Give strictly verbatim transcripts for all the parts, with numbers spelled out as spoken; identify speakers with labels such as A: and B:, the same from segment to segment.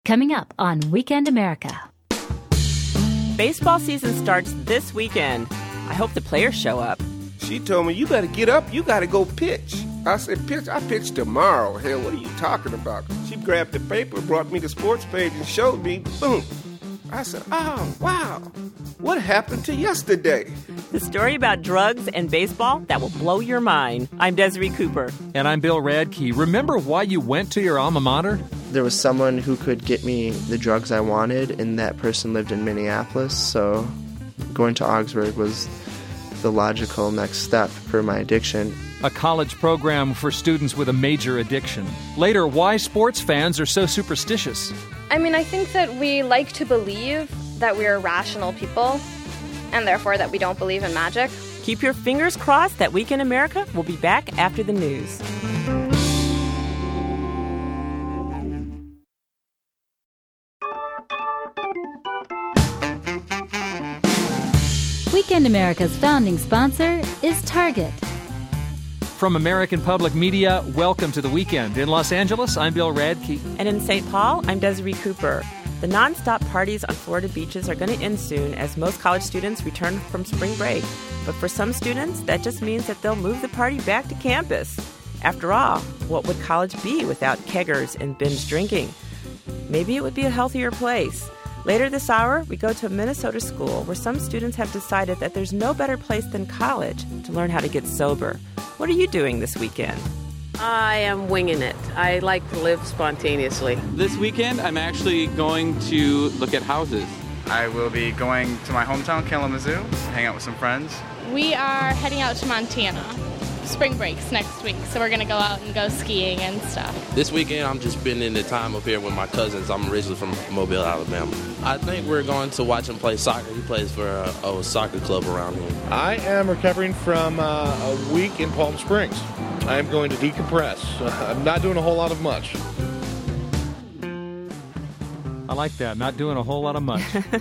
A: Coming up on Weekend America.
B: Baseball season starts this weekend. I hope the players show up.
C: She told me, you better get up, you got to go pitch. I said, pitch? I pitch tomorrow. Hell, what are you talking about? She grabbed the paper, brought me the sports page, and showed me. Boom. I said, oh, wow. What happened to yesterday?
B: The story about drugs and baseball that will blow your mind. I'm Desiree Cooper.
D: And I'm Bill Radke. Remember why you went to your alma mater?
E: There was someone who could get me the drugs I wanted, and that person lived in Minneapolis, so going to Augsburg was the logical next step for my addiction.
D: A college program for students with a major addiction. Later, why sports fans are so superstitious.
F: I mean, I think that we like to believe that we're rational people, and therefore that we don't believe in magic.
B: Keep your fingers crossed that Weekend America will be back after the news.
A: Weekend America's founding sponsor is Target.
D: From American Public Media, welcome to the weekend. In Los Angeles, I'm Bill Radke.
B: And in Saint Paul, I'm Desiree Cooper. The nonstop parties on Florida beaches are going to end soon as most college students return from spring break. But for some students, that just means that they'll move the party back to campus. After all, what would college be without keggers and binge drinking? Maybe it would be a healthier place. Later this hour, we go to a Minnesota school where some students have decided that there's no better place than college to learn how to get sober. What are you doing this weekend?
G: I am winging it. I like to live spontaneously.
H: This weekend, I'm actually going to look at houses.
I: I will be going to my hometown, Kalamazoo, hang out with some friends.
J: We are heading out to Montana. Spring breaks next week, so we're going to go out and go skiing and stuff.
K: This weekend, I'm just spending the time up here with my cousins. I'm originally from Mobile, Alabama. I think we're going to watch him play soccer. He plays for a, a soccer club around here.
L: I am recovering from uh, a week in Palm Springs. I am going to decompress. I'm not doing a whole lot of much.
D: I like that, not doing a whole lot of much.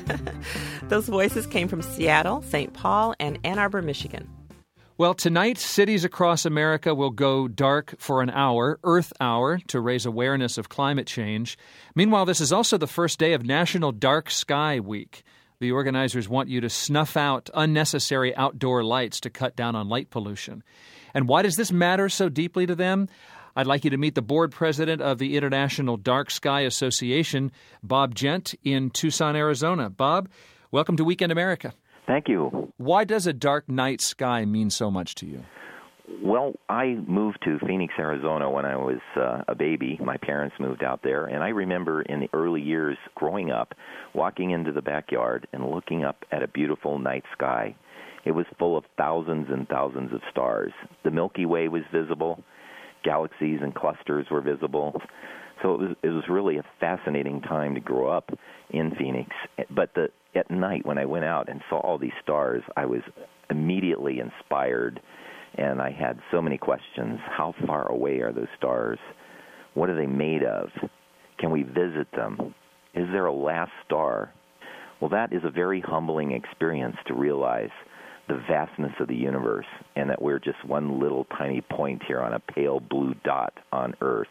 B: Those voices came from Seattle, Saint Paul, and Ann Arbor, Michigan.
D: Well, tonight, cities across America will go dark for an hour, Earth Hour, to raise awareness of climate change. Meanwhile, this is also the first day of National Dark Sky Week. The organizers want you to snuff out unnecessary outdoor lights to cut down on light pollution. And why does this matter so deeply to them? I'd like you to meet the board president of the International Dark Sky Association, Bob Gent, in Tucson, Arizona. Bob, welcome to Weekend America.
M: Thank you.
D: Why does a dark night sky mean so much to you?
M: Well, I moved to Phoenix, Arizona when I was uh, a baby. My parents moved out there, and I remember in the early years growing up, walking into the backyard and looking up at a beautiful night sky. It was full of thousands and thousands of stars. The Milky Way was visible. Galaxies and clusters were visible. So it was, it was really a fascinating time to grow up in Phoenix. But the, at night, when I went out and saw all these stars, I was immediately inspired, and I had so many questions. How far away are those stars? What are they made of? Can we visit them? Is there a last star? Well, that is a very humbling experience to realize the vastness of the universe and that we're just one little tiny point here on a pale blue dot on Earth.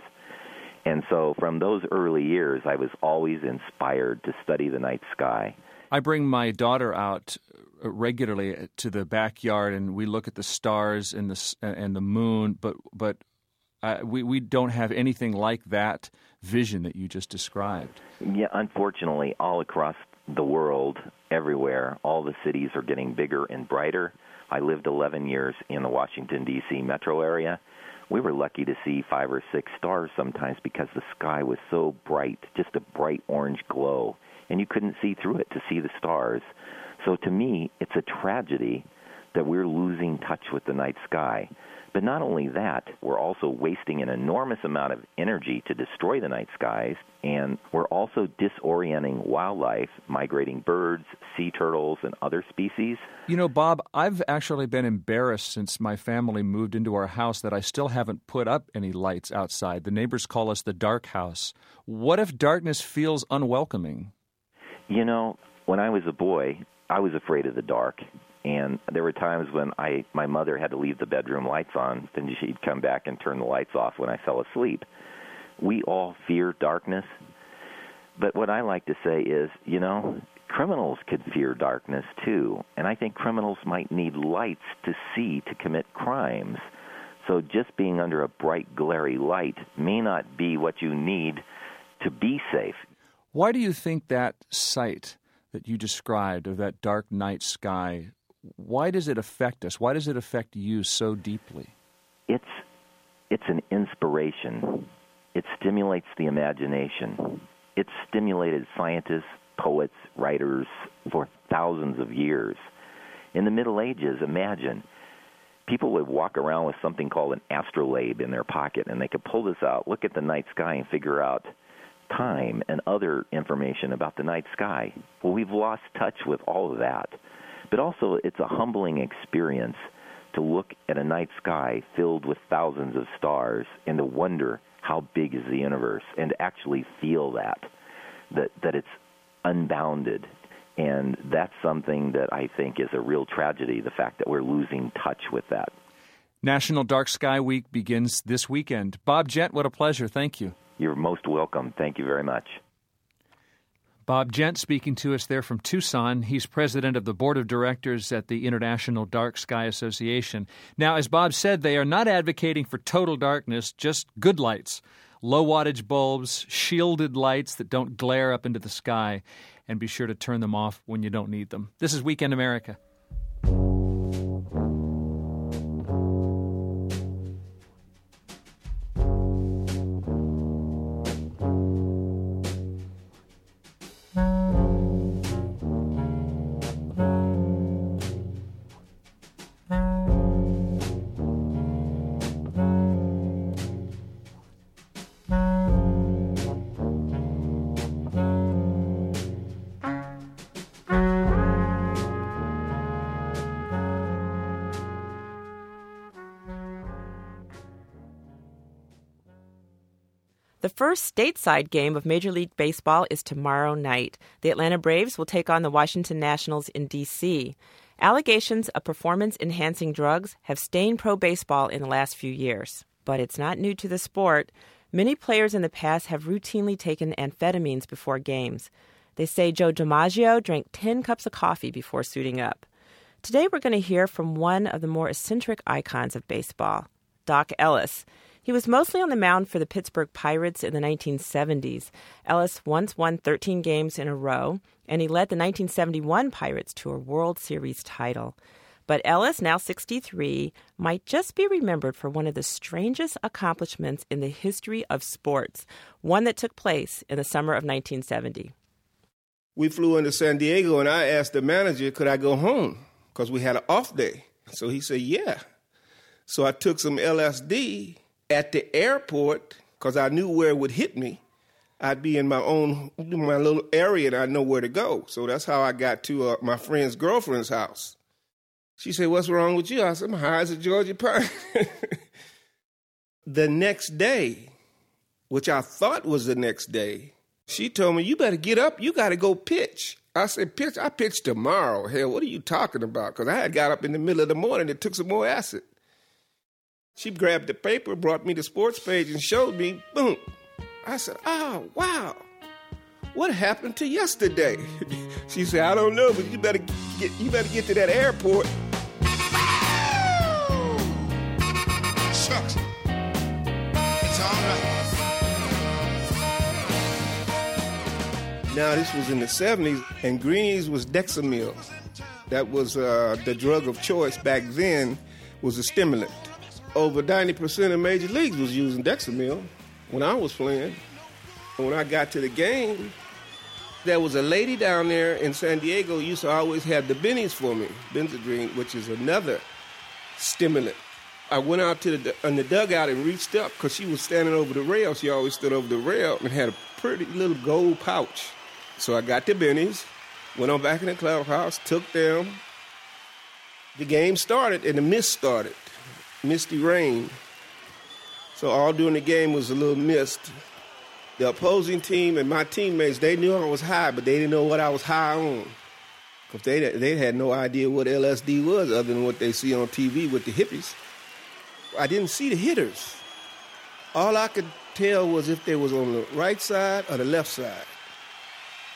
M: And so from those early years, I was always inspired to study the night sky.
D: I bring my daughter out regularly to the backyard, and we look at the stars and the and the moon, but but uh, we we don't have anything like that vision that you just described.
M: Yeah, unfortunately, all across the world, everywhere, all the cities are getting bigger and brighter. I lived eleven years in the Washington, D C metro area. We were lucky to see five or six stars sometimes because the sky was so bright, just a bright orange glow, and you couldn't see through it to see the stars. So to me, it's a tragedy that we're losing touch with the night sky. But not only that, we're also wasting an enormous amount of energy to destroy the night skies, and we're also disorienting wildlife, migrating birds, sea turtles, and other species.
D: You know, Bob, I've actually been embarrassed since my family moved into our house that I still haven't put up any lights outside. The neighbors call us the dark house. What if darkness feels unwelcoming?
M: You know, when I was a boy, I was afraid of the dark. And there were times when I, my mother had to leave the bedroom lights on, then she'd come back and turn the lights off when I fell asleep. We all fear darkness, But what I like to say is, you know, criminals could fear darkness too, and I think criminals might need lights to see to commit crimes. So just being under a bright, glary light may not be what you need to be safe.
D: Why do you think that sight that you described of that dark night sky, why does it affect us? Why does it affect you so deeply?
M: It's it's an inspiration. It stimulates the imagination. It's stimulated scientists, poets, writers for thousands of years. In the Middle Ages, imagine, people would walk around with something called an astrolabe in their pocket, and they could pull this out, look at the night sky, and figure out time and other information about the night sky. Well, we've lost touch with all of that. But also, it's a humbling experience to look at a night sky filled with thousands of stars and to wonder how big is the universe, and to actually feel that, that, that it's unbounded. And that's something that I think is a real tragedy, the fact that we're losing touch with that.
D: National Dark Sky Week begins this weekend. Bob Gent, what a pleasure. Thank you.
M: You're most welcome. Thank you very much.
D: Bob Gent speaking to us there from Tucson. He's president of the board of directors at the International Dark Sky Association. Now, as Bob said, they are not advocating for total darkness, just good lights. Low wattage bulbs, shielded lights that don't glare up into the sky, and be sure to turn them off when you don't need them. This is Weekend America.
B: The first stateside game of Major League Baseball is tomorrow night. The Atlanta Braves will take on the Washington Nationals in D C Allegations of performance-enhancing drugs have stained pro baseball in the last few years. But it's not new to the sport. Many players in the past have routinely taken amphetamines before games. They say Joe DiMaggio drank ten cups of coffee before suiting up. Today we're going to hear from one of the more eccentric icons of baseball, Doc Ellis. He was mostly on the mound for the Pittsburgh Pirates in the nineteen seventies. Ellis once won thirteen games in a row, and he led the nineteen seventy-one Pirates to a World Series title. But Ellis, now sixty-three, might just be remembered for one of the strangest accomplishments in the history of sports, one that took place in the summer of nineteen seventy.
C: We flew into San Diego, and I asked the manager, could I go home? Because we had an off day. So he said, yeah. So I took some L S D at the airport, because I knew where it would hit me. I'd be in my own, my little area, and I know where to go. So that's how I got to uh, my friend's girlfriend's house. She said, what's wrong with you? I said, I'm high as a Georgia pine. The next day, which I thought was the next day, she told me, you better get up. You got to go pitch. I said, pitch? I pitch tomorrow. Hell, what are you talking about? Because I had got up in the middle of the morning and took some more acid. She grabbed the paper, brought me the sports page, and showed me, boom. I said, oh, wow. What happened to yesterday? She said, I don't know, but you better get you better get to that airport.
N: Shucks. It's all right.
C: Now, this was in the seventies, and Greenies was Dexamil. That was uh, the drug of choice back then, was a stimulant. Over ninety percent of major leagues was using Dexamil when I was playing. And when I got to the game, there was a lady down there in San Diego who used to always have the bennies for me, Benzedrine, which is another stimulant. I went out to the, in the dugout and reached up because she was standing over the rail. She always stood over the rail and had a pretty little gold pouch. So I got the bennies, went on back in the clubhouse, took them. The game started and the mist started. Misty rain. So all during the game was a little mist. The opposing team and my teammates, they knew I was high, but they didn't know what I was high on. Because they, they had no idea what L S D was other than what they see on T V with the hippies. I didn't see the hitters. All I could tell was if they was on the right side or the left side.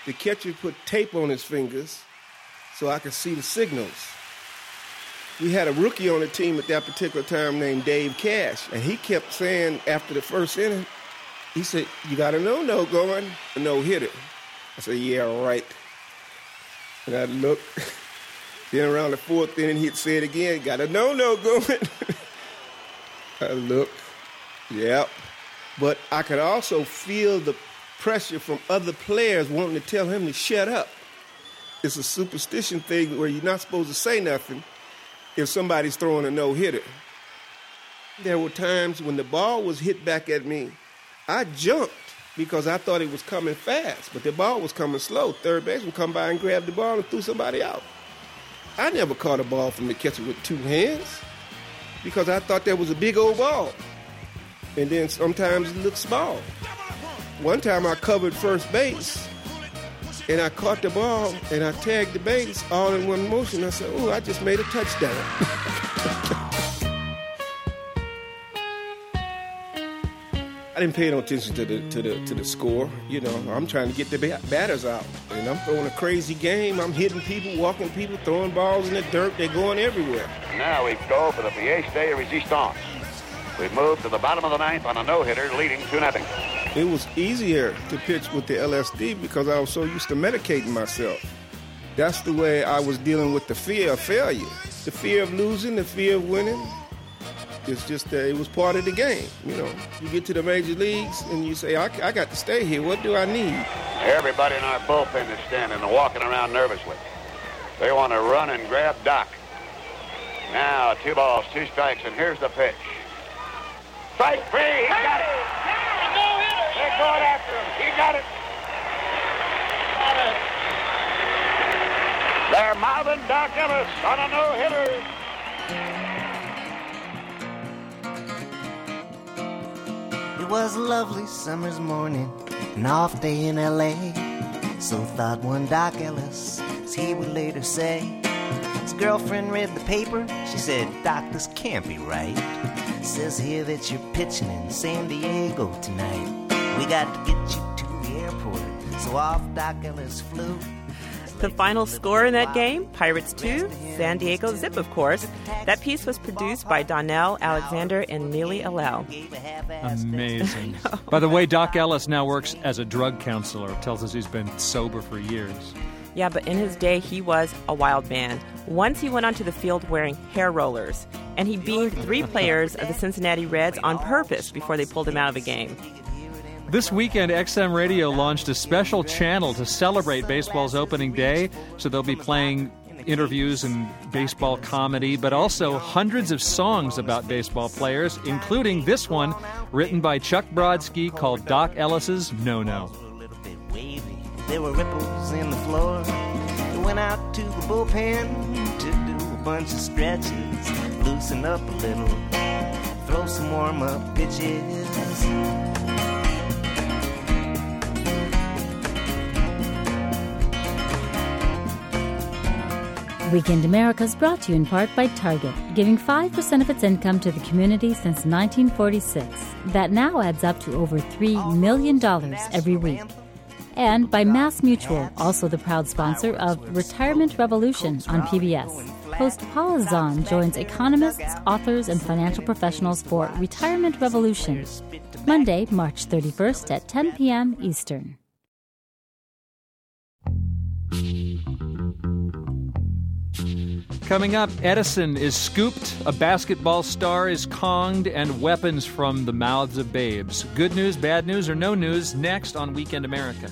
C: the catcher put tape on his fingers so I could see the signals. We had a rookie on the team at that particular time named Dave Cash, and he kept saying after the first inning, he said, "You got a no-no going, a no-hitter." I said, "Yeah, right." And I looked. Then around the fourth inning, he'd say it again, "Got a no-no going." I looked. Yep. But I could also feel the pressure from other players wanting to tell him to shut up. It's a superstition thing where you're not supposed to say nothing if somebody's throwing a no-hitter. There were times when the ball was hit back at me, I jumped because I thought it was coming fast, but the ball was coming slow. Third baseman come by and grabbed the ball and threw somebody out. I never caught a ball from the catcher with two hands because I thought that was a big old ball. And then sometimes it looked small. One time I covered first base, and I caught the ball, and I tagged the base all in one motion. I said, "Oh, I just made a touchdown." I didn't pay no attention to the to the to the score. You know, I'm trying to get the bat- batters out, and I'm throwing a crazy game. I'm hitting people, walking people, throwing balls in the dirt. They're going everywhere.
O: Now we go for the pièce de résistance. We move to the bottom of the ninth on a no-hitter, leading two nothing.
C: It was easier to pitch with the L S D because I was so used to medicating myself. That's the way I was dealing with the fear of failure, the fear of losing, the fear of winning. It's just that it was part of the game. You know, you get to the major leagues and you say, I, I got to stay here. What do I need?
O: Everybody in our bullpen is standing and walking around nervously. They want to run and grab Doc. Now, two balls, two strikes, and here's the pitch. Strike three, he got it. They're going after him. He got it. They're mouthing Doc Ellis on a no-hitter.
P: It was a lovely summer's morning, an off day in L A. So thought one Doc Ellis, as he would later say. His girlfriend read the paper. She said, "Doc, this can't be right. Says here that you're pitching in San Diego tonight. We got to get you to the airport." So off Doc Ellis flew.
B: The final score in that game, Pirates two, San Diego Zip, of course. That piece was produced by Donnell Alexander and Neely Allel.
D: Amazing. By the way, Doc Ellis now works as a drug counselor. Tells us he's been sober for years.
B: Yeah, but in his day, he was a wild man. Once he went onto the field wearing hair rollers, and he beamed three players of the Cincinnati Reds on purpose before they pulled him out of a game.
D: This weekend, X M Radio launched a special channel to celebrate baseball's opening day, so they'll be playing interviews and baseball comedy, but also hundreds of songs about baseball players, including this one written by Chuck Brodsky called Doc Ellis's No-No.
P: There were ripples in the floor. He went out to the bullpen to do a bunch of stretches, loosen up a little, throw some warm-up pitches.
A: Weekend America is brought to you in part by Target, giving five percent of its income to the community since nineteen forty-six. That now adds up to over three million dollars every week. And by Mass Mutual, also the proud sponsor of Retirement Revolution on P B S. Host Paula Zahn joins economists, authors, and financial professionals for Retirement Revolution, Monday, March thirty-first at ten p.m. Eastern.
D: Coming up, Edison is scooped, a basketball star is conged, and weapons from the mouths of babes. Good news, bad news, or no news, next on Weekend America.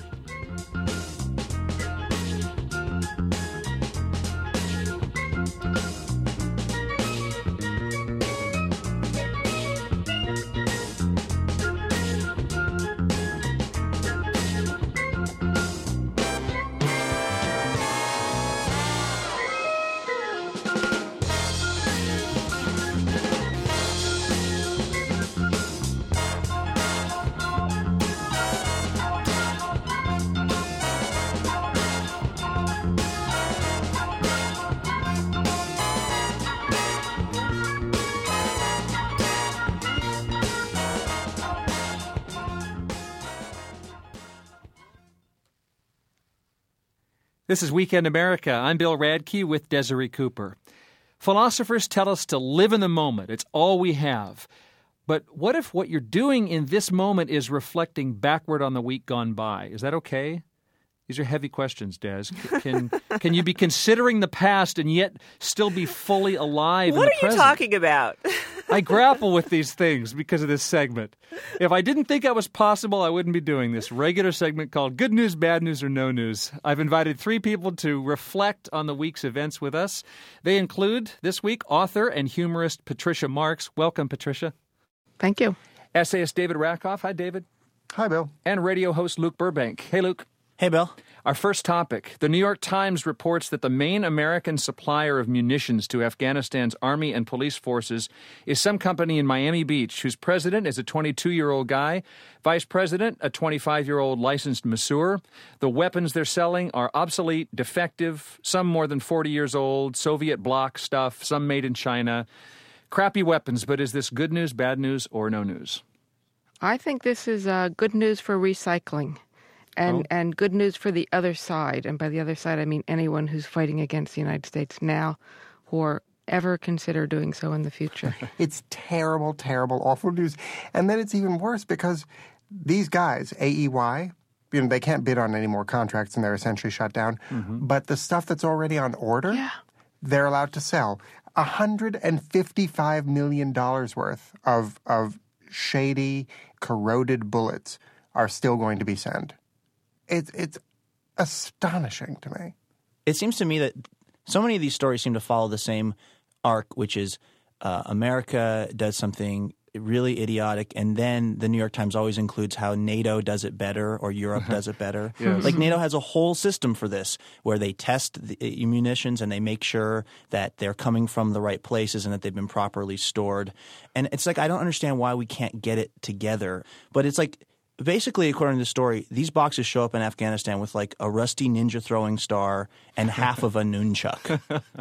D: This is Weekend America. I'm Bill Radke with Desiree Cooper. Philosophers tell us to live in the moment. It's all we have. But what if what you're doing in this moment is reflecting backward on the week gone by? Is that okay? These are heavy questions, Des. Can can you be considering the past and yet still be fully alive in the
B: What are you
D: present?
B: talking about?
D: I grapple with these things because of this segment. If I didn't think that was possible, I wouldn't be doing this regular segment called Good News, Bad News, or No News. I've invited three people to reflect on the week's events with us. They include, this week, author and humorist Patricia Marks. Welcome, Patricia.
Q: Thank you.
D: Essayist David Rakoff. Hi, David.
R: Hi, Bill.
D: And radio host Luke Burbank. Hey, Luke.
S: Hey, Bill.
D: Our first topic. The New York Times reports that the main American supplier of munitions to Afghanistan's army and police forces is some company in Miami Beach whose president is a twenty-two-year-old guy, vice president a twenty-five-year-old licensed masseur. The weapons they're selling are obsolete, defective, some more than forty years old, Soviet bloc stuff, some made in China. Crappy weapons, but is this good news, bad news, or no news?
Q: I think this is uh, good news for recycling. And oh. and good news for the other side. And by the other side, I mean anyone who's fighting against the United States now or ever consider doing so in the future.
R: It's terrible, terrible, awful news. And then it's even worse because these guys, A E Y, you know, they can't bid on any more contracts and they're essentially shut down. Mm-hmm. But the stuff that's already on order,
Q: yeah.
R: they're allowed to sell. one hundred fifty-five million dollars worth of, of shady, corroded bullets are still going to be sent. It's it's astonishing to me.
S: It seems to me that so many of these stories seem to follow the same arc, which is uh, America does something really idiotic, and then the New York Times always includes how NATO does it better or Europe does it better.
D: Yes.
S: Like NATO has a whole system for this where they test the munitions and they make sure that they're coming from the right places and that they've been properly stored. And it's like I don't understand why we can't get it together. But it's like basically, according to the story, these boxes show up in Afghanistan with like a rusty ninja throwing star and half of a nunchuck.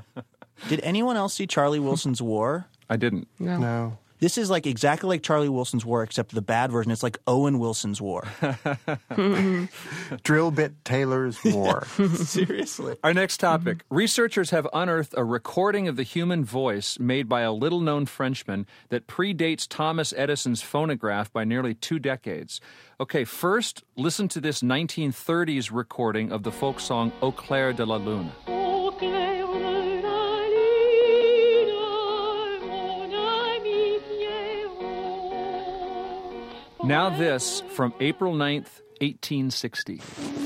S: Did anyone else see Charlie Wilson's War?
D: I didn't.
Q: No.
R: No.
S: This is like exactly like Charlie Wilson's War, except the bad version. It's like Owen Wilson's War.
R: Drill bit Taylor's War.
S: Seriously.
D: Our next topic. Mm-hmm. Researchers have unearthed a recording of the human voice made by a little-known Frenchman that predates Thomas Edison's phonograph by nearly two decades. Okay, first, listen to this nineteen thirties recording of the folk song Au clair de la lune. Now this from April ninth, eighteen sixty.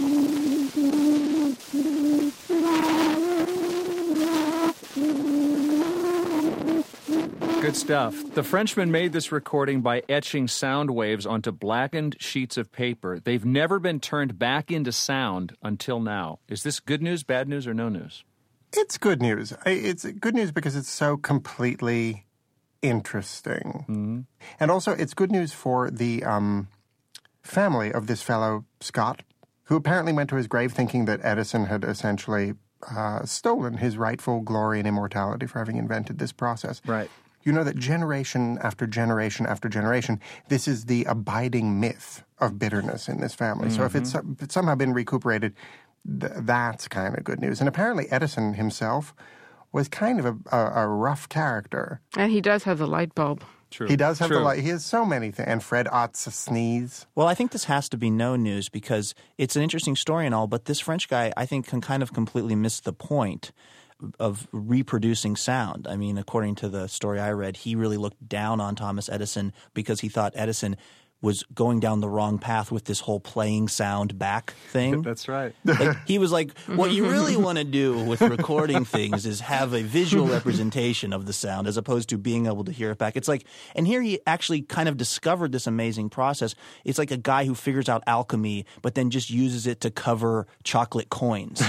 D: Good stuff. The Frenchman made this recording by etching sound waves onto blackened sheets of paper. They've never been turned back into sound until now. Is this good news, bad news, or no news?
R: It's good news. It's good news because it's so completely interesting. Mm-hmm. And also, it's good news for the um, family of this fellow, Scott, who apparently went to his grave thinking that Edison had essentially uh, stolen his rightful glory and immortality for having invented this process.
D: Right.
R: You know that generation after generation after generation, this is the abiding myth of bitterness in this family. Mm-hmm. So if it's, if it's somehow been recuperated, th- that's kind of good news. And apparently Edison himself was kind of a, a, a rough character.
Q: And he does have the light bulb.
D: True.
R: He does have
D: True.
R: the light. He has so many things. And Fred oughts to sneeze.
S: Well, I think this has to be no news because it's an interesting story and all, but this French guy, I think, can kind of completely miss the point of reproducing sound. I mean, according to the story I read, he really looked down on Thomas Edison because he thought Edison was going down the wrong path with this whole playing sound back thing.
D: That's right.
S: Like, he was like, what you really want to do with recording things is have a visual representation of the sound as opposed to being able to hear it back. It's like, and here he actually kind of discovered this amazing process. It's like a guy who figures out alchemy, but then just uses it to cover chocolate coins.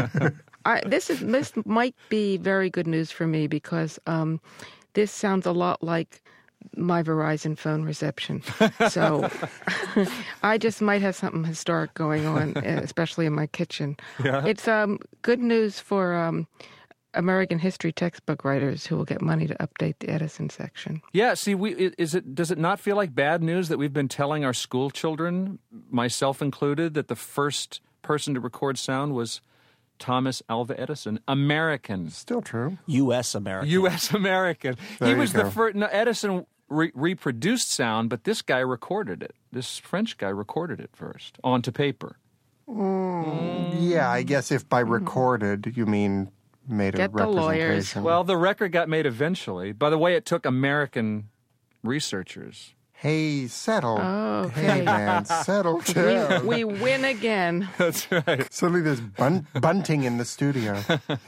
Q: I, this is this might be very good news for me because um, this sounds a lot like my Verizon phone reception. So I just might have something historic going on, especially in my kitchen.
D: Yeah.
Q: It's um, good news for um, American history textbook writers who will get money to update the Edison section.
D: Yeah, see, we is it does it not feel like bad news that we've been telling our school children, myself included, that the first person to record sound was Thomas Alva Edison, American.
R: Still true.
S: U S American.
D: U S American.
R: There
D: he
R: you
D: was
R: go.
D: the first. No, Edison re- reproduced sound, but this guy recorded it. This French guy recorded it first onto paper.
R: Mm, yeah, I guess if by recorded you mean made a
Q: Get the lawyers.
R: representation.
D: Well, the record got made eventually. By the way, it took American researchers.
R: Hey, settle.
Q: Oh,
R: Hey,
Q: okay.
R: man, settle down.
Q: We, we win again.
D: That's right.
R: Suddenly there's bun- bunting in the studio.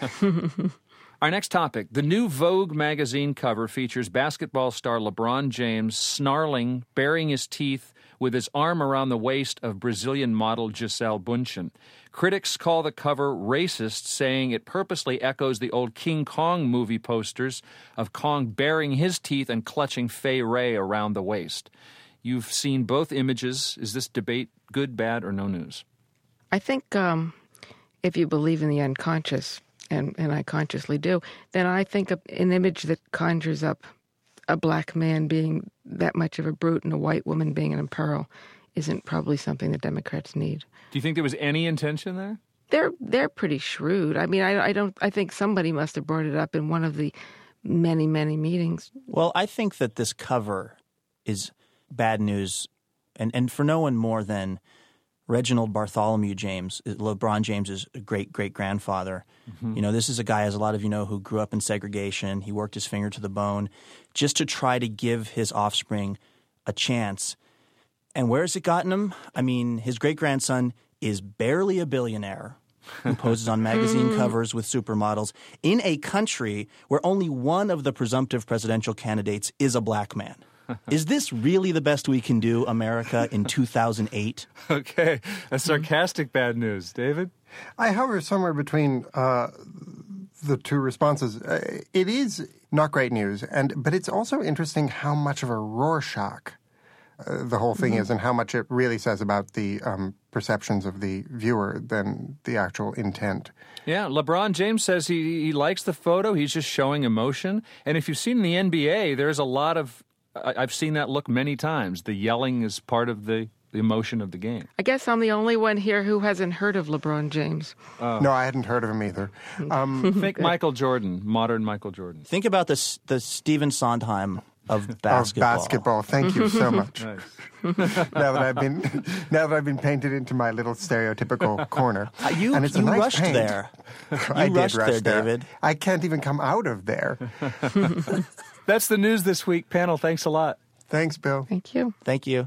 D: Our next topic. The new Vogue magazine cover features basketball star LeBron James snarling, baring his teeth with his arm around the waist of Brazilian model Gisele Bündchen. Critics call the cover racist, saying it purposely echoes the old King Kong movie posters of Kong baring his teeth and clutching Fay Wray around the waist. You've seen both images. Is this debate good, bad, or no news?
Q: I think um, if you believe in the unconscious, and, and I consciously do, then I think an image that conjures up a black man being that much of a brute and a white woman being an imperil isn't probably something the Democrats need.
D: Do you think there was any intention there?
Q: They're they're pretty shrewd. I mean, I, I don't. I think somebody must have brought it up in one of the many many meetings.
S: Well, I think that this cover is bad news, and and for no one more than Reginald Bartholomew James, LeBron James's great great grandfather. Mm-hmm. You know, this is a guy, as a lot of you know, who grew up in segregation. He worked his finger to the bone just to try to give his offspring a chance. And where has it gotten him? I mean, his great-grandson is barely a billionaire who poses on magazine covers with supermodels in a country where only one of the presumptive presidential candidates is a black man. Is this really the best we can do, America, in two thousand eight?
D: Okay. That's sarcastic bad news. David?
R: I hover somewhere between uh, the two responses. Uh, it is not great news, and but it's also interesting how much of a Rorschach Uh, the whole thing mm-hmm. is, and how much it really says about the um, perceptions of the viewer than the actual intent.
D: Yeah, LeBron James says he, he likes the photo. He's just showing emotion. And if you've seen the N B A, there's a lot of, I, I've seen that look many times. The yelling is part of the, the emotion of the game.
Q: I guess I'm the only one here who hasn't heard of LeBron James.
D: Oh.
R: No, I hadn't heard of him either. Um,
D: Think Michael Jordan, modern Michael Jordan.
S: Think about this, the Stephen Sondheim of basketball.
R: Of basketball. Thank you so much.
D: Nice.
R: now that I've been now that I've been painted into my little stereotypical corner,
S: Uh, you
R: and it's
S: you
R: a nice
S: rushed
R: paint.
S: there.
R: I
S: You
R: did
S: rushed
R: rush
S: there,
R: there,
S: David.
R: I can't even come out of there.
D: That's the news this week. Panel, thanks a lot.
R: Thanks, Bill.
Q: Thank you.
S: Thank you.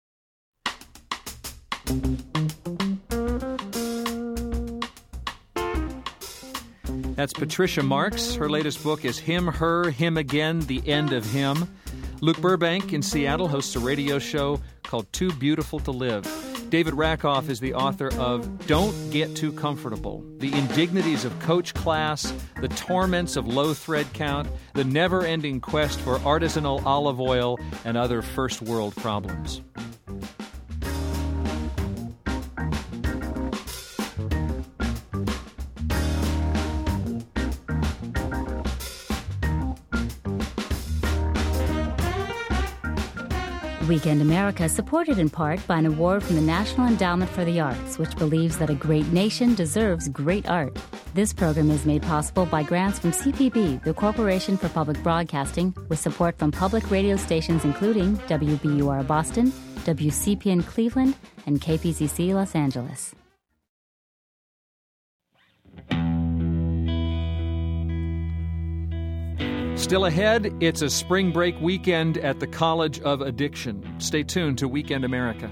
D: That's Patricia Marks. Her latest book is Him, Her, Him Again, The End of Him. Luke Burbank in Seattle hosts a radio show called Too Beautiful to Live. David Rakoff is the author of Don't Get Too Comfortable, The Indignities of Coach Class, The Torments of Low Thread Count, The Never-Ending Quest for Artisanal Olive Oil, and Other First World Problems.
A: Weekend America is supported in part by an award from the National Endowment for the Arts, which believes that a great nation deserves great art. This program is made possible by grants from C P B, the Corporation for Public Broadcasting, with support from public radio stations including W B U R Boston, W C P N Cleveland, and K P C C Los Angeles.
D: Still ahead, it's a spring break weekend at the College of Addiction. Stay tuned to Weekend America.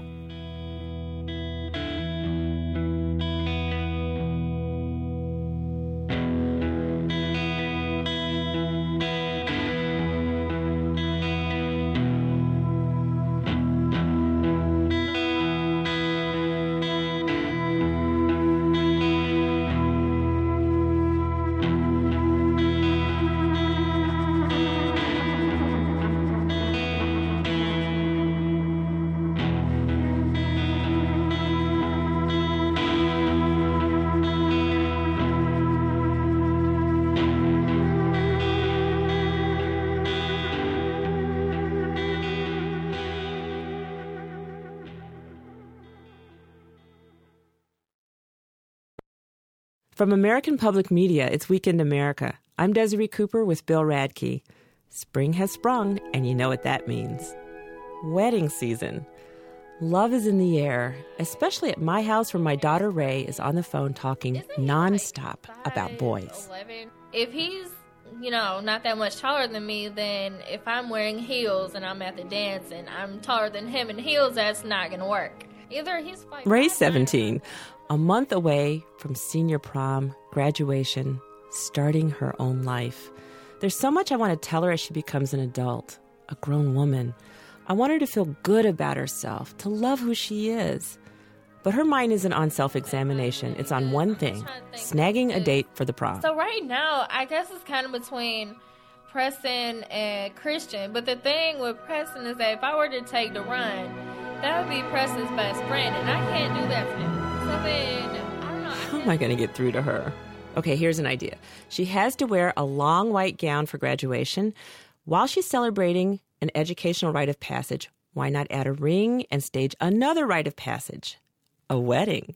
B: From American Public Media, it's Weekend America. I'm Desiree Cooper with Bill Radke. Spring has sprung, and you know what that means. Wedding season. Love is in the air, especially at my house where my daughter Ray is on the phone talking nonstop about boys.
T: If he's, you know, not that much taller than me, then if I'm wearing heels and I'm at the dance and I'm taller than him in heels, that's not going to work. Either he's like
B: Ray's seventeen, a month away from senior prom, graduation, starting her own life. There's so much I want to tell her as she becomes an adult, a grown woman. I want her to feel good about herself, to love who she is. But her mind isn't on self-examination. It's on one thing, snagging a date for the prom.
T: So right now, I guess it's kind of between Preston and Christian. But the thing with Preston is that if I were to take the run, that would be Preston's best friend, and I can't do that for him. So then, I don't know.
B: How am I going to get through to her? Okay, here's an idea. She has to wear a long white gown for graduation. While she's celebrating an educational rite of passage, why not add a ring and stage another rite of passage? A wedding.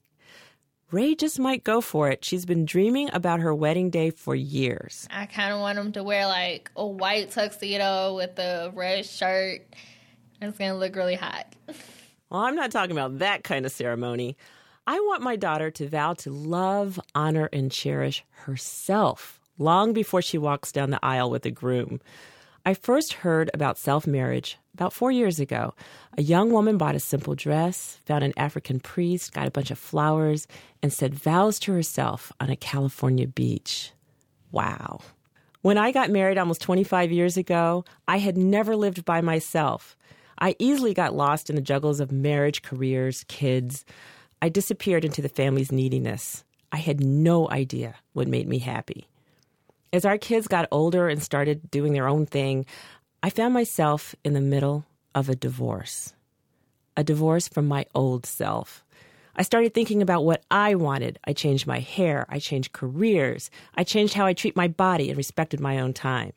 B: Ray just might go for it. She's been dreaming about her wedding day for years.
T: I kind of want him to wear like a white tuxedo with a red shirt. It's going to look really hot.
B: Well, I'm not talking about that kind of ceremony. I want my daughter to vow to love, honor, and cherish herself long before she walks down the aisle with the groom. I first heard about self-marriage about four years ago. A young woman bought a simple dress, found an African priest, got a bunch of flowers, and said vows to herself on a California beach. Wow. When I got married almost twenty-five years ago, I had never lived by myself. I easily got lost in the juggles of marriage, careers, kids. I disappeared into the family's neediness. I had no idea what made me happy. As our kids got older and started doing their own thing, I found myself in the middle of a divorce. A divorce from my old self. I started thinking about what I wanted. I changed my hair. I changed careers. I changed how I treat my body and respected my own time.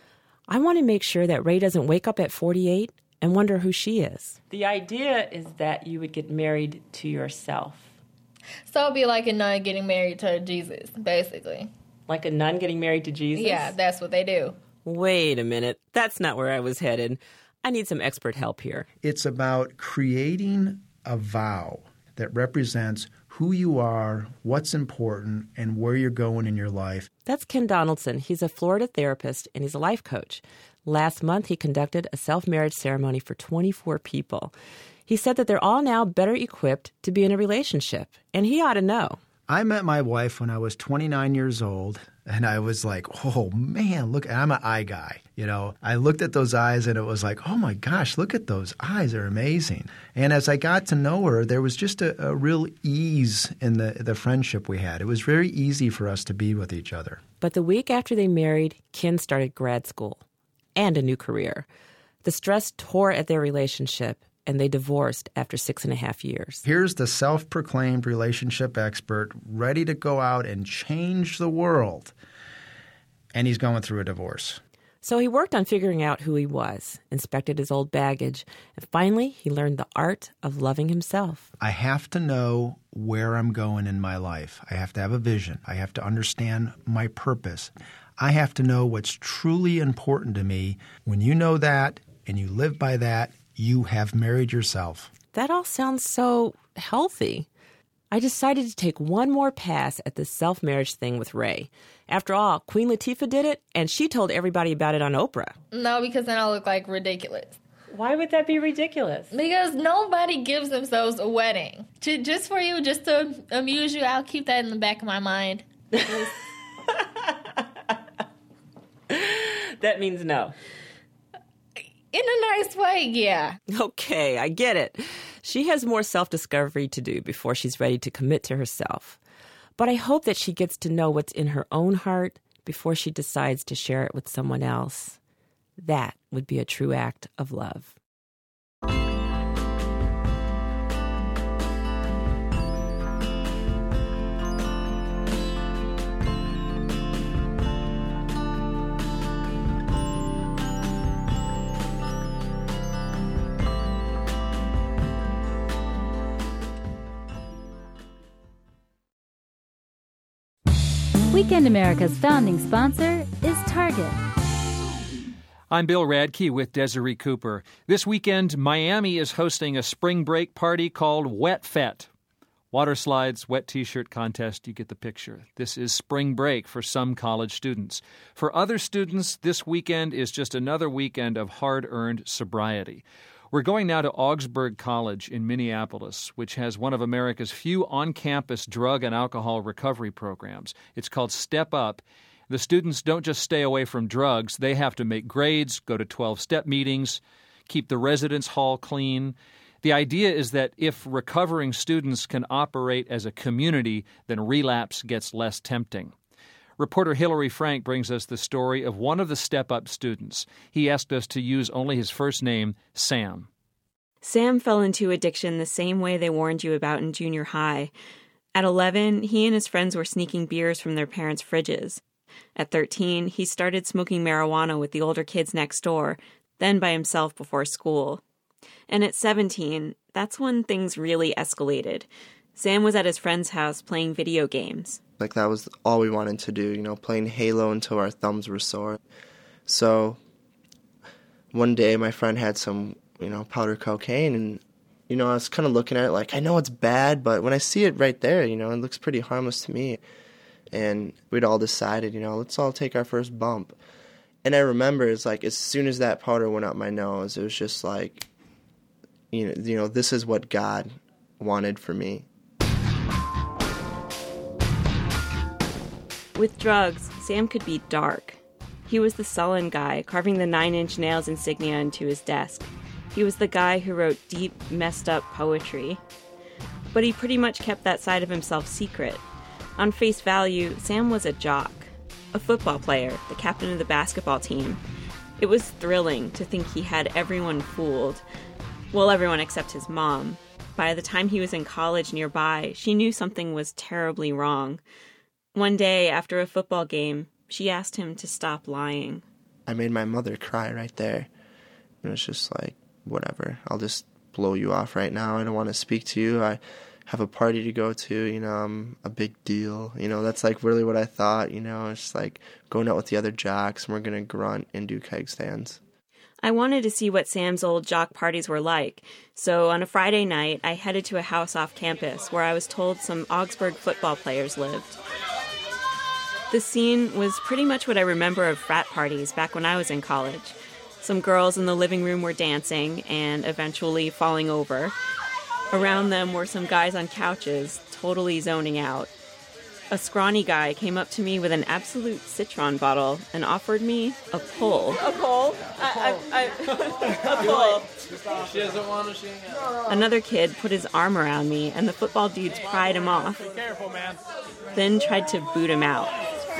B: I want to make sure that Ray doesn't wake up at forty-eight and wonder who she is. The idea is that you would get married to yourself.
T: So it'd be like a nun getting married to Jesus, basically.
B: Like a nun getting married to Jesus?
T: Yeah, that's what they do.
B: Wait a minute. That's not where I was headed. I need some expert help here.
U: It's about creating a vow that represents who you are, what's important, and where you're going in your life.
B: That's Ken Donaldson. He's a Florida therapist, and he's a life coach. Last month, he conducted a self-marriage ceremony for twenty-four people. He said that they're all now better equipped to be in a relationship, and he ought to know.
U: I met my wife when I was twenty-nine years old, and I was like, oh, man, look, I'm an eye guy. You know, I looked at those eyes, and it was like, oh, my gosh, look at those eyes. They're amazing. And as I got to know her, there was just a, a real ease in the, the friendship we had. It was very easy for us to be with each other.
B: But the week after they married, Ken started grad school and a new career. The stress tore at their relationship, and they divorced after six and a half years.
U: Here's the self-proclaimed relationship expert ready to go out and change the world, and he's going through a divorce.
B: So he worked on figuring out who he was, inspected his old baggage, and finally he learned the art of loving himself.
U: I have to know where I'm going in my life. I have to have a vision. I have to understand my purpose. I have to know what's truly important to me. When you know that and you live by that, you have married yourself.
B: That all sounds so healthy. I decided to take one more pass at this self-marriage thing with Ray. After all, Queen Latifah did it, and she told everybody about it on Oprah.
T: No, because then I'll look like ridiculous.
B: Why would that be ridiculous?
T: Because nobody gives themselves a wedding. To, just for you, just to amuse you, I'll keep that in the back of my mind.
B: That means no.
T: In a nice way, yeah.
B: Okay, I get it. She has more self-discovery to do before she's ready to commit to herself. But I hope that she gets to know what's in her own heart before she decides to share it with someone else. That would be a true act of love.
A: Weekend America's founding sponsor is Target.
D: I'm Bill Radke with Desiree Cooper. This weekend, Miami is hosting a spring break party called Wet Fet. Water slides, wet T-shirt contest, you get the picture. This is spring break for some college students. For other students, this weekend is just another weekend of hard-earned sobriety. We're going now to Augsburg College in Minneapolis, which has one of America's few on-campus drug and alcohol recovery programs. It's called Step Up. The students don't just stay away from drugs. They have to make grades, go to twelve-step meetings, keep the residence hall clean. The idea is that if recovering students can operate as a community, then relapse gets less tempting. Reporter Hillary Frank brings us the story of one of the Step Up students. He asked us to use only his first name, Sam.
E: Sam fell into addiction the same way they warned you about in junior high. At eleven, he and his friends were sneaking beers from their parents' fridges. At thirteen, he started smoking marijuana with the older kids next door, then by himself before school. And at seventeen, that's when things really escalated. Sam was at his friend's house playing video games.
V: Like, that was all we wanted to do, you know, playing Halo until our thumbs were sore. So one day my friend had some, you know, powder cocaine, and, you know, I was kind of looking at it like, I know it's bad, but when I see it right there, you know, it looks pretty harmless to me. And we'd all decided, you know, let's all take our first bump. And I remember, it's like, as soon as that powder went up my nose, it was just like, you know, you know, this is what God wanted for me.
E: With drugs, Sam could be dark. He was the sullen guy, carving the nine-inch nails insignia into his desk. He was the guy who wrote deep, messed-up poetry. But he pretty much kept that side of himself secret. On face value, Sam was a jock, a football player, the captain of the basketball team. It was thrilling to think he had everyone fooled. Well, everyone except his mom. By the time he was in college nearby, she knew something was terribly wrong. One day, after a football game, she asked him to stop lying.
V: I made my mother cry right there. It was just like, whatever, I'll just blow you off right now. I don't want to speak to you. I have a party to go to, you know, I'm a big deal. You know, that's like really what I thought, you know. It's like going out with the other jocks, and we're going to grunt and do keg stands.
E: I wanted to see what Sam's old jock parties were like, so on a Friday night, I headed to a house off campus where I was told some Augsburg football players lived. The scene was pretty much what I remember of frat parties back when I was in college. Some girls in the living room were dancing and eventually falling over. Around them were some guys on couches, totally zoning out. A scrawny guy came up to me with an Absolute Citron bottle and offered me a pull.
B: A pull? I, I, I, a pull.
H: She doesn't want to. She ain't got.
E: Another kid put his arm around me, and the football dudes pried him off.
H: Be careful, man.
E: Then tried to boot him out.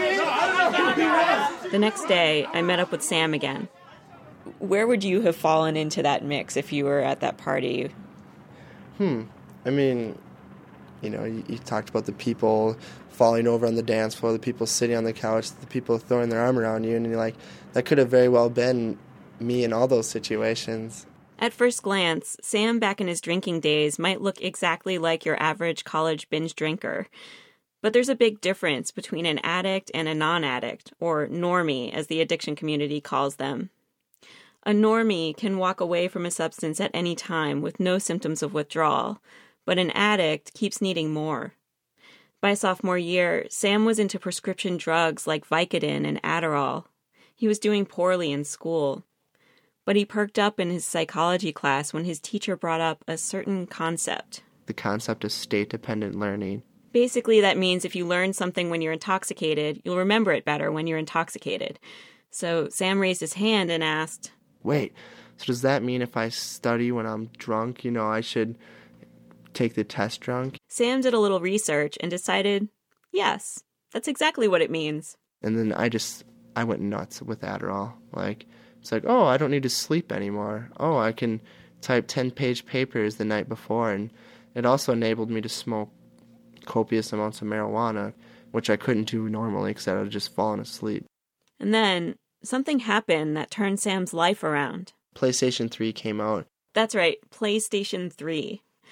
E: The next day, I met up with Sam again. Where would you have fallen into that mix if you were at that party?
V: Hmm. I mean, you know, you, you talked about the people falling over on the dance floor, the people sitting on the couch, the people throwing their arm around you, and you're like, that could have very well been me in all those situations.
E: At first glance, Sam back in his drinking days might look exactly like your average college binge drinker. But there's a big difference between an addict and a non-addict, or normie, as the addiction community calls them. A normie can walk away from a substance at any time with no symptoms of withdrawal, but an addict keeps needing more. By sophomore year, Sam was into prescription drugs like Vicodin and Adderall. He was doing poorly in school. But he perked up in his psychology class when his teacher brought up a certain concept.
V: The concept of state-dependent learning.
E: Basically, that means if you learn something when you're intoxicated, you'll remember it better when you're intoxicated. So Sam raised his hand and asked,
V: Wait, so does that mean if I study when I'm drunk, you know, I should take the test drunk?
E: Sam did a little research and decided, yes, that's exactly what it means.
V: And then I just, I went nuts with Adderall. Like, it's like, oh, I don't need to sleep anymore. Oh, I can type ten-page papers the night before. And it also enabled me to smoke copious amounts of marijuana, which I couldn't do normally because I would have just fallen asleep.
E: And then something happened that turned Sam's life around.
V: PlayStation three came out.
E: That's right, PlayStation three.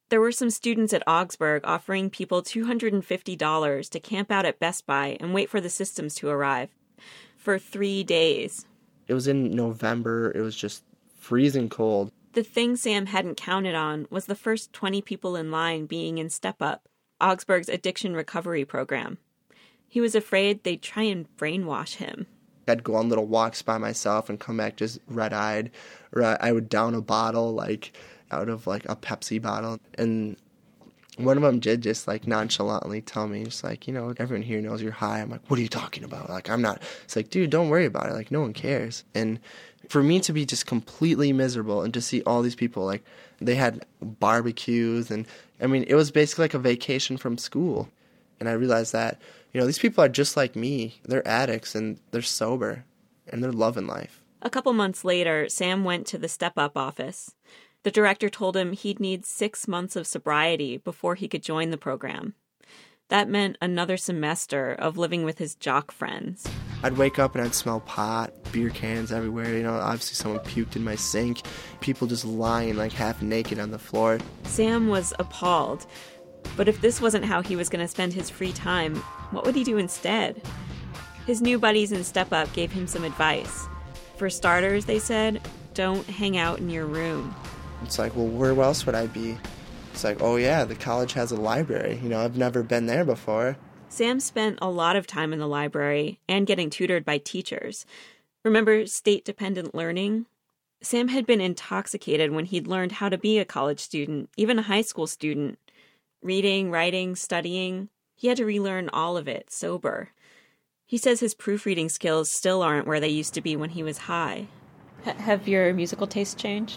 E: There were some students at Augsburg offering people two hundred fifty dollars to camp out at Best Buy and wait for the systems to arrive. For three days.
V: It was in November. It was just freezing cold.
E: The thing Sam hadn't counted on was the first twenty people in line being in Step Up, Augsburg's addiction recovery program. He was afraid they'd try and brainwash him.
V: I'd go on little walks by myself and come back just red-eyed. Or I would down a bottle, like, out of, like, a Pepsi bottle. And one of them did just, like, nonchalantly tell me, just like, you know, everyone here knows you're high. I'm like, what are you talking about? Like, I'm not. It's like, dude, don't worry about it. Like, no one cares. And for me to be just completely miserable and to see all these people, like, they had barbecues. And, I mean, it was basically like a vacation from school. And I realized that, you know, these people are just like me. They're addicts and they're sober and they're loving life.
E: A couple months later, Sam went to the Step Up office. The director told him he'd need six months of sobriety before he could join the program. That meant another semester of living with his jock friends.
V: I'd wake up and I'd smell pot, beer cans everywhere. You know, obviously someone puked in my sink. People just lying like half naked on the floor.
E: Sam was appalled. But if this wasn't how he was going to spend his free time, what would he do instead? His new buddies in Step Up gave him some advice. For starters, they said, don't hang out in your room.
V: It's like, well, where else would I be? It's like, oh yeah, the college has a library. You know, I've never been there before.
E: Sam spent a lot of time in the library and getting tutored by teachers. Remember state-dependent learning? Sam had been intoxicated when he'd learned how to be a college student, even a high school student. Reading, writing, studying. He had to relearn all of it, sober. He says his proofreading skills still aren't where they used to be when he was high. H- have your musical tastes changed?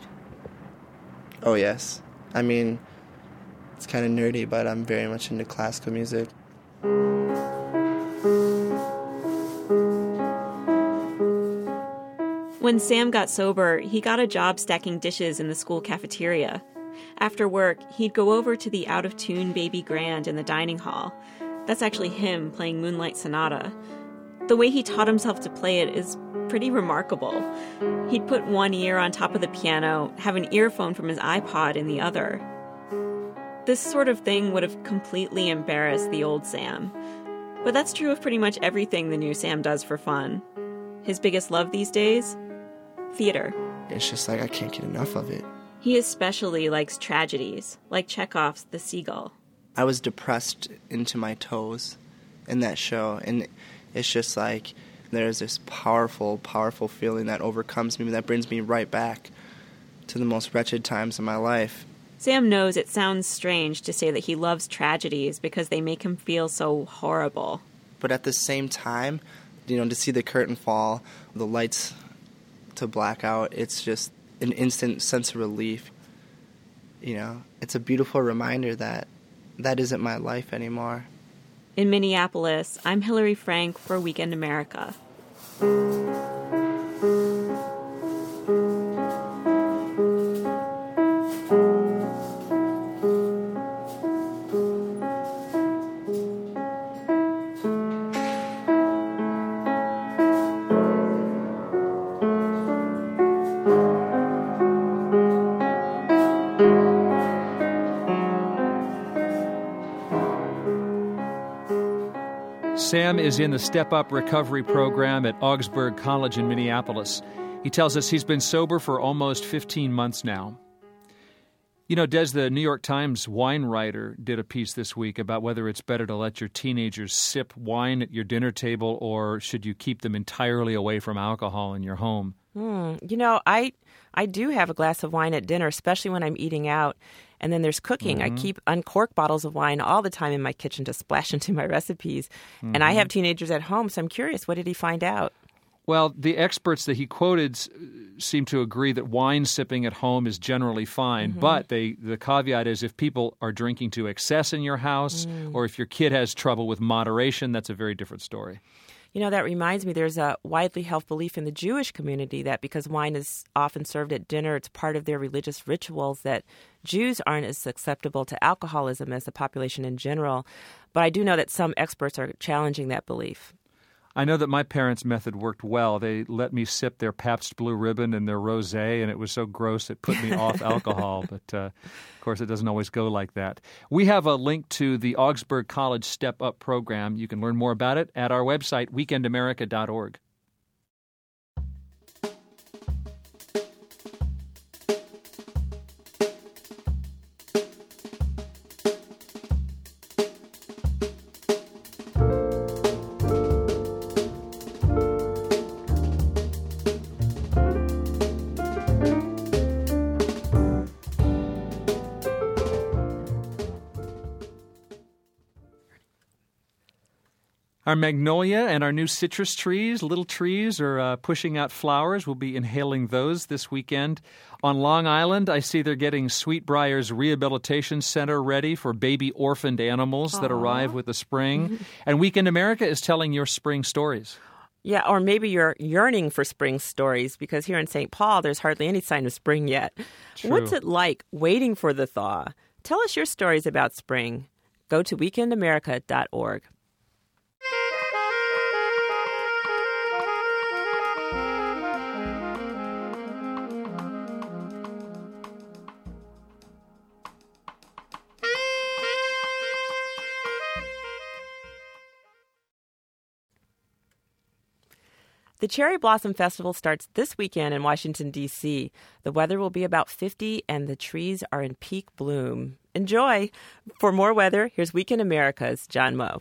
V: Oh, yes. I mean, it's kind of nerdy, but I'm very much into classical music.
E: When Sam got sober, he got a job stacking dishes in the school cafeteria. After work, he'd go over to the out-of-tune Baby Grand in the dining hall. That's actually him playing Moonlight Sonata. The way he taught himself to play it is pretty remarkable. He'd put one ear on top of the piano, have an earphone from his iPod in the other. This sort of thing would have completely embarrassed the old Sam. But that's true of pretty much everything the new Sam does for fun. His biggest love these days? Theater.
V: It's just like I can't get enough of it.
E: He especially likes tragedies, like Chekhov's The Seagull.
V: I was depressed into my toes in that show, and it's just like there's this powerful, powerful feeling that overcomes me, that brings me right back to the most wretched times of my life.
E: Sam knows it sounds strange to say that he loves tragedies because they make him feel so horrible.
V: But at the same time, you know, to see the curtain fall, the lights to black out, it's just an instant sense of relief. You know, it's a beautiful reminder that that isn't my life anymore.
E: In Minneapolis, I'm Hillary Frank for Weekend America.
D: Sam is in the Step Up recovery program at Augsburg College in Minneapolis. He tells us he's been sober for almost fifteen months now. You know, Des, the New York Times wine writer did a piece this week about whether it's better to let your teenagers sip wine at your dinner table or should you keep them entirely away from alcohol in your home.
B: Hmm. You know, I I do have a glass of wine at dinner, especially when I'm eating out. And then there's cooking. Mm-hmm. I keep uncorked bottles of wine all the time in my kitchen to splash into my recipes. Mm-hmm. And I have teenagers at home, so I'm curious, what did he find out?
D: Well, the experts that he quoted seem to agree that wine sipping at home is generally fine, mm-hmm. but they the caveat is if people are drinking to excess in your house mm. or if your kid has trouble with moderation, that's a very different story.
B: You know, that reminds me, there's a widely held belief in the Jewish community that because wine is often served at dinner, it's part of their religious rituals, that Jews aren't as susceptible to alcoholism as the population in general. But I do know that some experts are challenging that belief.
D: I know that my parents' method worked well. They let me sip their Pabst Blue Ribbon and their rosé, and it was so gross it put me off alcohol. But, uh, of course, it doesn't always go like that. We have a link to the Augsburg College Step Up program. You can learn more about it at our website, weekend america dot org. Our magnolia and our new citrus trees, little trees, are uh, pushing out flowers. We'll be inhaling those this weekend. On Long Island, I see they're getting Sweetbriar's Rehabilitation Center ready for baby orphaned animals Aww. that arrive with the spring. And Weekend America is telling your spring stories.
B: Yeah, or maybe you're yearning for spring stories, because here in Saint Paul, there's hardly any sign of spring yet.
D: True.
B: What's it like waiting for the thaw? Tell us your stories about spring. Go to weekend america dot org. The Cherry Blossom Festival starts this weekend in Washington, D C The weather will be about fifty, and the trees are in peak bloom. Enjoy! For more weather, here's Weekend America's John Moe.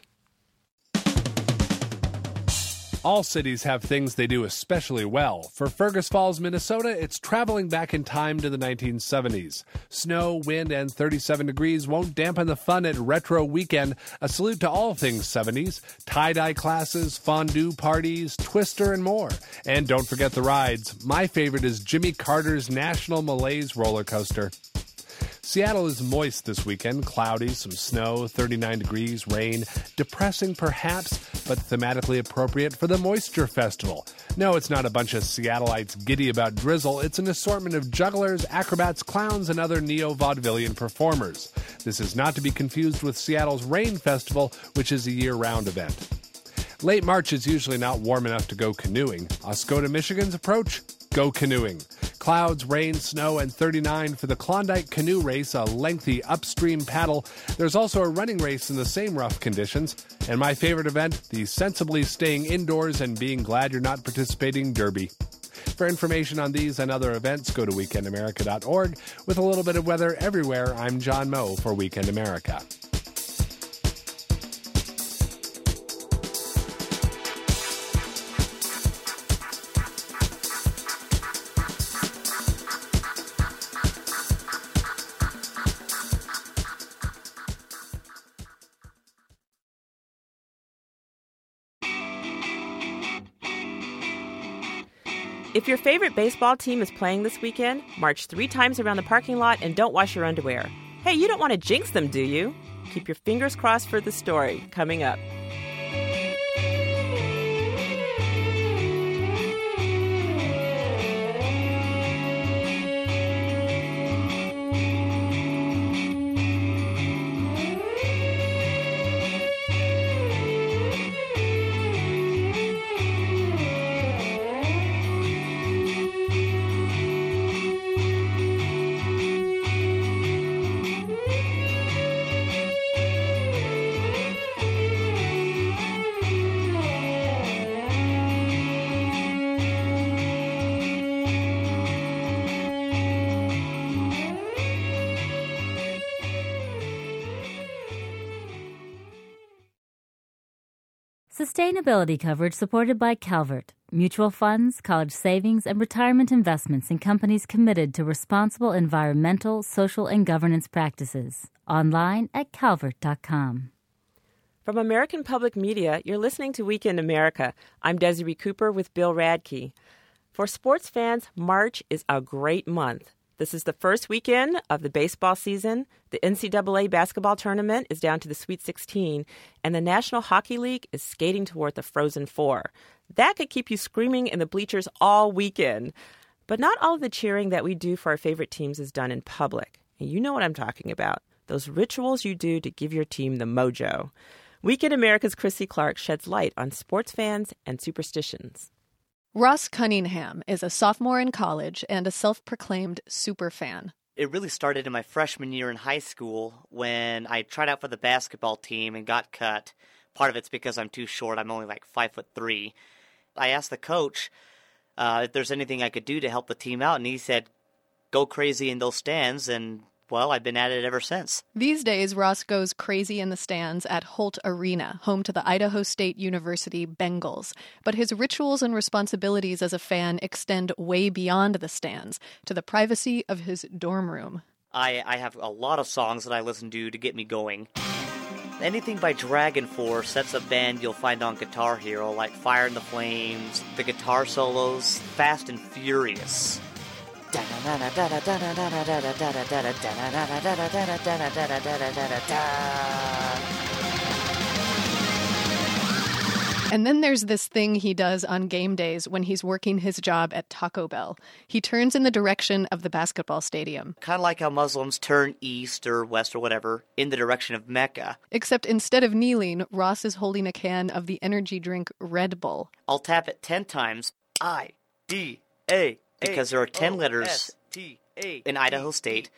F: All cities have things they do especially well. For Fergus Falls, Minnesota, it's traveling back in time to the nineteen seventies. Snow, wind, and thirty-seven degrees won't dampen the fun at Retro Weekend, a salute to all things seventies, tie-dye classes, fondue parties, Twister, and more. And don't forget the rides. My favorite is Jimmy Carter's National Malaise roller coaster. Seattle is moist this weekend, cloudy, some snow, thirty-nine degrees, rain, depressing perhaps, but thematically appropriate for the Moisture Festival. No, it's not a bunch of Seattleites giddy about drizzle, it's an assortment of jugglers, acrobats, clowns, and other neo-vaudevillian performers. This is not to be confused with Seattle's Rain Festival, which is a year-round event. Late March is usually not warm enough to go canoeing. Oscoda, Michigan's approach? Go canoeing. Clouds, rain, snow, and thirty-nine for the Klondike Canoe Race, a lengthy upstream paddle. There's also a running race in the same rough conditions. And my favorite event, the sensibly staying indoors and being glad you're not participating derby. For information on these and other events, go to weekend america dot org. With a little bit of weather everywhere, I'm John Moe for Weekend America.
B: If your favorite baseball team is playing this weekend, march three times around the parking lot and don't wash your underwear. Hey, you don't want to jinx them, do you? Keep your fingers crossed for the story coming up.
A: Sustainability coverage supported by Calvert, mutual funds, college savings, and retirement investments in companies committed to responsible environmental, social, and governance practices. Online at calvert dot com.
B: From American Public Media, you're listening to Weekend America. I'm Desiree Cooper with Bill Radke. For sports fans, March is a great month. This is the first weekend of the baseball season. The N C double A basketball tournament is down to the Sweet sixteen, and the National Hockey League is skating toward the Frozen Four. That could keep you screaming in the bleachers all weekend. But not all of the cheering that we do for our favorite teams is done in public. And you know what I'm talking about. Those rituals you do to give your team the mojo. Weekend America's Chrissy Clark sheds light on sports fans and superstitions.
G: Ross Cunningham is a sophomore in college and a self-proclaimed superfan.
I: It really started in my freshman year in high school when I tried out for the basketball team and got cut. Part of it's because I'm too short. I'm only like five foot three. I asked the coach uh, if there's anything I could do to help the team out, and he said, go crazy in those stands, and, well, I've been at it ever since.
G: These days, Ross goes crazy in the stands at Holt Arena, home to the Idaho State University Bengals. But his rituals and responsibilities as a fan extend way beyond the stands, to the privacy of his dorm room.
I: I, I have a lot of songs that I listen to to get me going. Anything by Dragon Force, that's a band you'll find on Guitar Hero, like Fire in the Flames, the guitar solos, Fast and Furious.
G: And then there's this thing he does on game days when he's working his job at Taco Bell. He turns in the direction of the basketball stadium.
I: Kind of like how Muslims turn east or west or whatever in the direction of Mecca.
G: Except instead of kneeling, Ross is holding a can of the energy drink Red Bull.
I: I'll tap it ten times. I D A Because there are ten letters in Idaho State.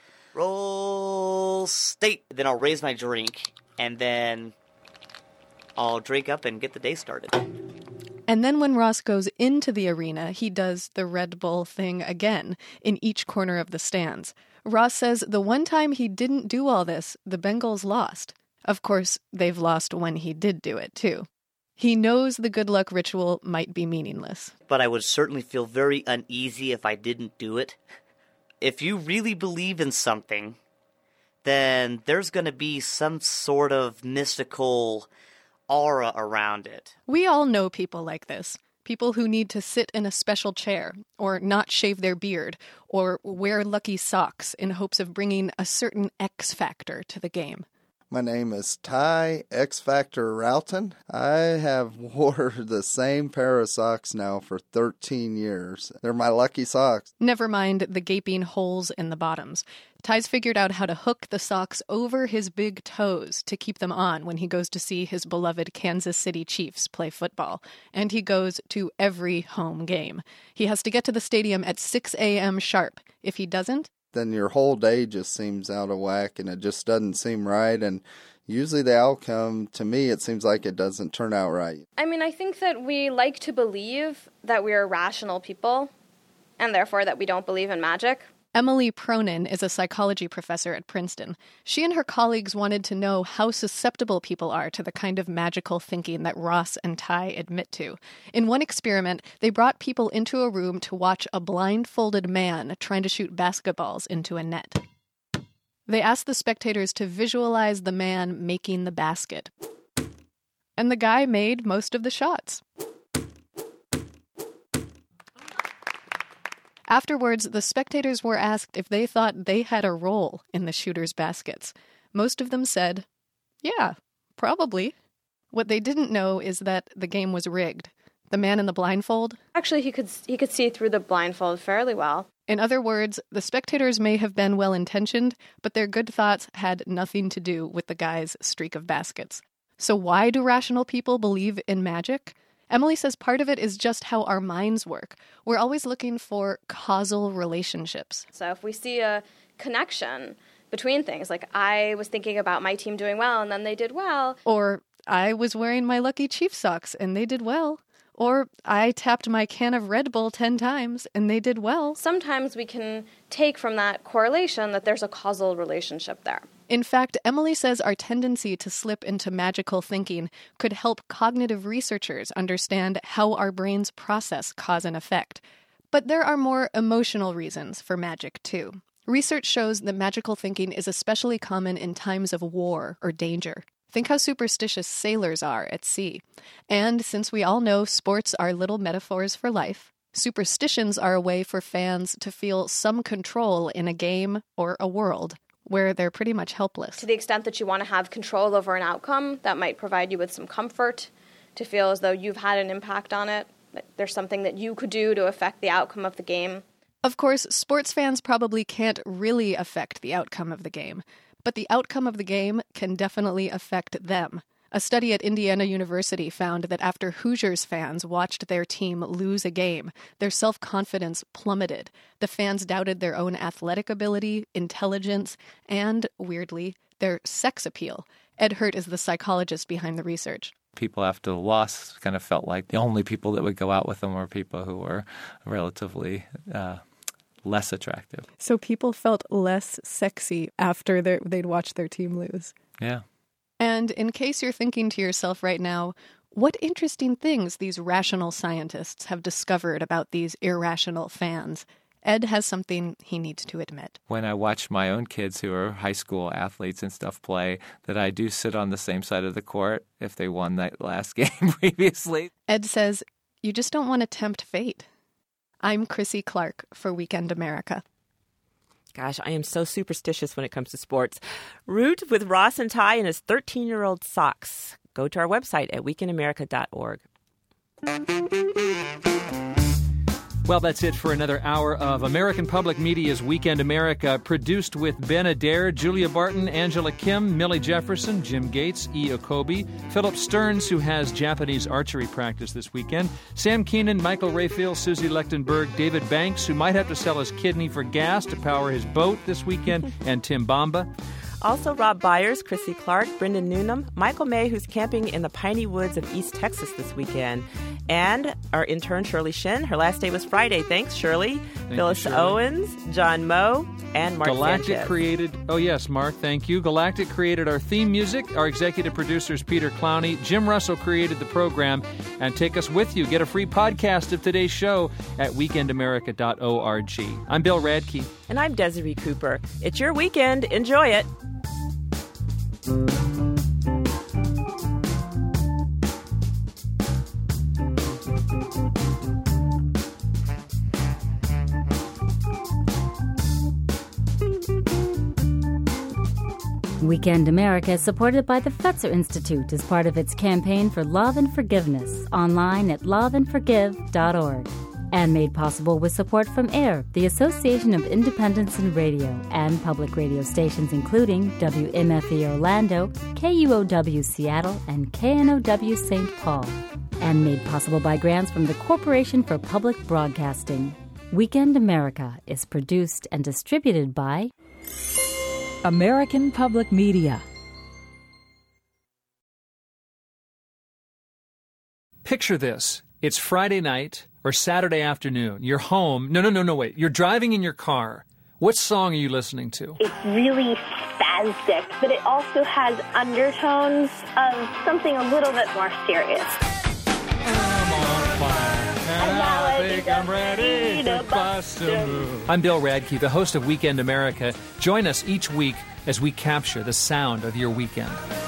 I: Roll State. Then I'll raise my drink, and then I'll drink up and get the day started.
G: And then when Ross goes into the arena, he does the Red Bull thing again in each corner of the stands. Ross says the one time he didn't do all this, the Bengals lost. Of course, they've lost when he did do it, too. He knows the good luck ritual might be meaningless.
I: But I would certainly feel very uneasy if I didn't do it. If you really believe in something, then there's going to be some sort of mystical aura around it.
G: We all know people like this. People who need to sit in a special chair, or not shave their beard, or wear lucky socks in hopes of bringing a certain X factor to the game.
W: My name is Ty X Factor Routon. I have wore the same pair of socks now for thirteen years. They're my lucky socks.
G: Never mind the gaping holes in the bottoms. Ty's figured out how to hook the socks over his big toes to keep them on when he goes to see his beloved Kansas City Chiefs play football. And he goes to every home game. He has to get to the stadium at six a.m. sharp. If he doesn't,
W: then your whole day just seems out of whack and it just doesn't seem right. And usually the outcome, to me, it seems like it doesn't turn out right.
X: I mean, I think that we like to believe that we're rational people and therefore that we don't believe in magic.
G: Emily Pronin is a psychology professor at Princeton. She and her colleagues wanted to know how susceptible people are to the kind of magical thinking that Ross and Ty admit to. In one experiment, they brought people into a room to watch a blindfolded man trying to shoot basketballs into a net. They asked the spectators to visualize the man making the basket. And the guy made most of the shots. Afterwards, the spectators were asked if they thought they had a role in the shooters' baskets. Most of them said, yeah, probably. What they didn't know is that the game was rigged. The man in the blindfold?
X: Actually, he could he could see through the blindfold fairly well.
G: In other words, the spectators may have been well-intentioned, but their good thoughts had nothing to do with the guy's streak of baskets. So why do rational people believe in magic? Emily says part of it is just how our minds work. We're always looking for causal relationships.
X: So if we see a connection between things, like I was thinking about my team doing well and then they did well.
G: Or I was wearing my lucky Chief socks and they did well. Or I tapped my can of Red Bull ten times and they did well.
X: Sometimes we can take from that correlation that there's a causal relationship there.
G: In fact, Emily says our tendency to slip into magical thinking could help cognitive researchers understand how our brains process cause and effect. But there are more emotional reasons for magic, too. Research shows that magical thinking is especially common in times of war or danger. Think how superstitious sailors are at sea. And since we all know sports are little metaphors for life, superstitions are a way for fans to feel some control in a game or a world where they're pretty much helpless.
X: To the extent that you want to have control over an outcome, that might provide you with some comfort, to feel as though you've had an impact on it, that there's something that you could do to affect the outcome of the game.
G: Of course, sports fans probably can't really affect the outcome of the game, but the outcome of the game can definitely affect them. A study at Indiana University found that after Hoosiers fans watched their team lose a game, their self-confidence plummeted. The fans doubted their own athletic ability, intelligence, and, weirdly, their sex appeal. Ed Hurt is the psychologist behind the research.
J: People after the loss kind of felt like the only people that would go out with them were people who were relatively uh, less attractive.
G: So people felt less sexy after they'd watched their team lose.
J: Yeah.
G: And in case you're thinking to yourself right now, what interesting things these rational scientists have discovered about these irrational fans, Ed has something he needs to admit.
J: When I watch my own kids who are high school athletes and stuff play, that I do sit on the same side of the court if they won that last game previously.
G: Ed says, you just don't want to tempt fate. I'm Chrissy Clark for Weekend America.
B: Gosh, I am so superstitious when it comes to sports. Root with Ross and Ty and his thirteen-year-old socks. Go to our website at weekend america dot org.
D: Well, that's it for another hour of American Public Media's Weekend America, produced with Ben Adair, Julia Barton, Angela Kim, Millie Jefferson, Jim Gates, E. Okobi, Philip Stearns, who has Japanese archery practice this weekend, Sam Keenan, Michael Rayfield, Susie Lechtenberg, David Banks, who might have to sell his kidney for gas to power his boat this weekend, and Tim Bamba.
B: Also, Rob Byers, Chrissy Clark, Brendan Noonan, Michael May, who's camping in the piney woods of East Texas this weekend, and our intern, Shirley Shin. Her last day was Friday. Thanks, Shirley.
D: Thank
B: Phyllis
D: you, Shirley.
B: Owens, John Moe, and Mark
D: Galactic
B: Sanchez.
D: created, oh yes, Mark, thank you. Galactic created our theme music. Our executive producer is Peter Clowney. Jim Russell created the program. And take us with you. Get a free podcast of today's show at weekend america dot org. I'm Bill Radke.
B: And I'm Desiree Cooper. It's your weekend. Enjoy it.
A: Weekend America is supported by the Fetzer Institute as part of its campaign for love and forgiveness, online at love and forgive dot org. And made possible with support from AIR, the Association of Independents in Radio, and public radio stations including W M F E Orlando, K U O W Seattle, and K N O W Saint Paul. And made possible by grants from the Corporation for Public Broadcasting. Weekend America is produced and distributed by
K: American Public Media.
D: Picture this. It's Friday night or Saturday afternoon. You're home. No, no, no, no, wait. You're driving in your car. What song are you listening to?
L: It's really spastic, but it also has undertones of something a little bit more serious.
D: I'm on fire, and I think I'm ready to bust a move. I'm Bill Radke, the host of Weekend America. Join us each week as we capture the sound of your weekend.